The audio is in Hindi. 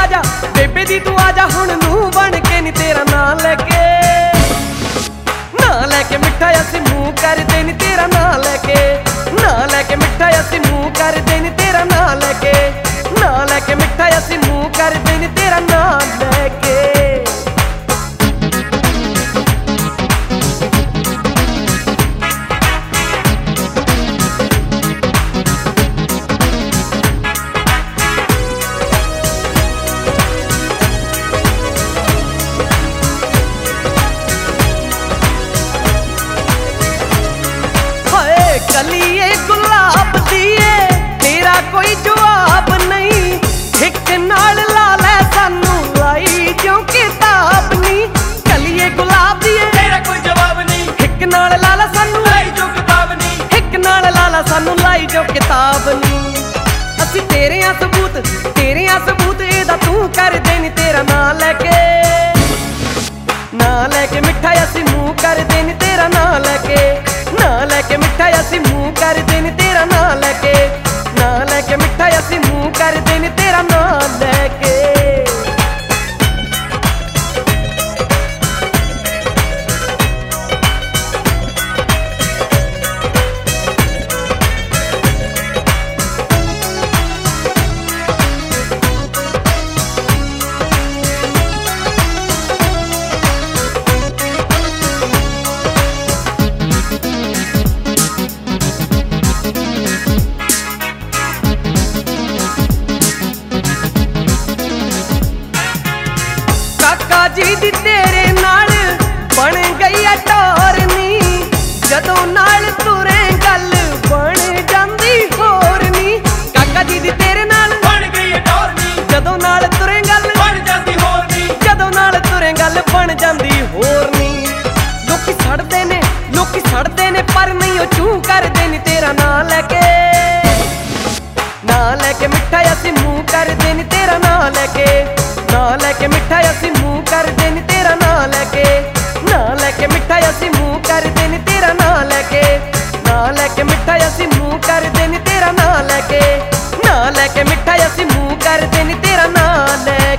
आजा बेबे दी तू आजा हुण नूं बन के नी तेरा नां लेके मिठा असीं मूंह कर दे नी तेरा नां लेके मिठा असीं मूंह कर दे नी तेरा नां लेके मिठा असीं मूंह कर दे नी तेरा नां लेके। कलिए गुलाब दिए तेरा कोई जवाब नहीं, हिक नाल ला लै सानू लाई जो किताब नहीं। कलिए गुलाब दिए तेरा कोई जवाब नहीं, हिक नाल ला लै सानू लाई जो किताब नहीं, हिक नाल ला लै सानू लाई जो किताब नहीं। असी तेरे सबूत एदा तू कर दे नी तेरा नां लेके मिठा असी मूंह कर दे नी तेरा नां लेके मिठा असी मूंह कर दे नी तेरा नां लेके मिठा असी मूंह कर दे नी तेरा नां लेके। जी दी तेरे नाल बन गई टोर नी, जदों नाल तुरे गल बन जांदी होर नी। काका जी दी तेरे नाल बन गई टोर नी, जदों नाल तुरे गल बन जांदी होर नी, जदों नाल तुरे गल बन जांदी होर नी। लोकी सड़दे ने पर नहीं ओ चूं कर दे नी तेरा नां लेके मिठा असीं मूंह कर दे नी तेरा नां लेके मिठा असीं मूंह कर दे नी तेरा नां लेके मिठा असीं मूंह कर दे नी तेरा नां लेके मिठा असीं मूंह कर दे नी तेरा नां लेके मिठा असीं मूंह कर दे नी तेरा नां लेके।